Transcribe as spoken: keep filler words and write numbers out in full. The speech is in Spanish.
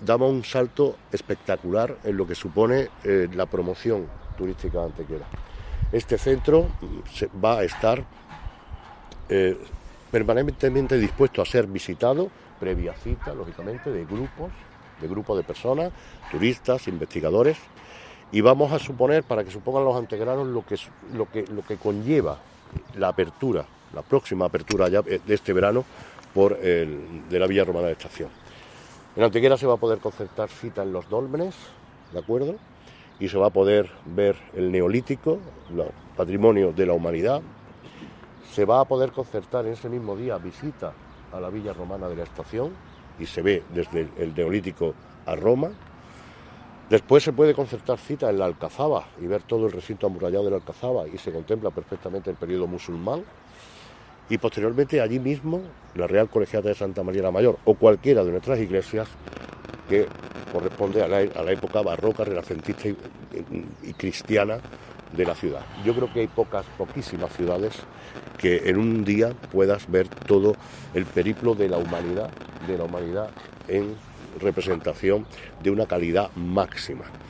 damos un salto espectacular en lo que supone eh, la promoción turística de Antequera. Este centro se, va a estar eh, permanentemente dispuesto a ser visitado, previa cita, lógicamente, de grupos, de grupos de personas, turistas, investigadores, y vamos a suponer, para que supongan los antequeranos, lo que, lo que, lo que conlleva la apertura, la próxima apertura ya de este verano, por el, de la Villa Romana de Estación. En Antequera se va a poder concertar cita en los dólmenes, ¿de acuerdo? Y se va a poder ver el Neolítico, el patrimonio de la humanidad. Se va a poder concertar en ese mismo día visita a la Villa Romana de la Estación, y se ve desde el Neolítico a Roma. Después se puede concertar cita en la Alcazaba y ver todo el recinto amurallado de la Alcazaba, y se contempla perfectamente el periodo musulmán. Y posteriormente allí mismo la Real Colegiata de Santa María la Mayor, o cualquiera de nuestras iglesias que corresponde a la, a la época barroca, renacentista y, y, y cristiana de la ciudad. Yo creo que hay pocas, poquísimas ciudades que en un día puedas ver todo el periplo de la humanidad, de la humanidad en representación de una calidad máxima.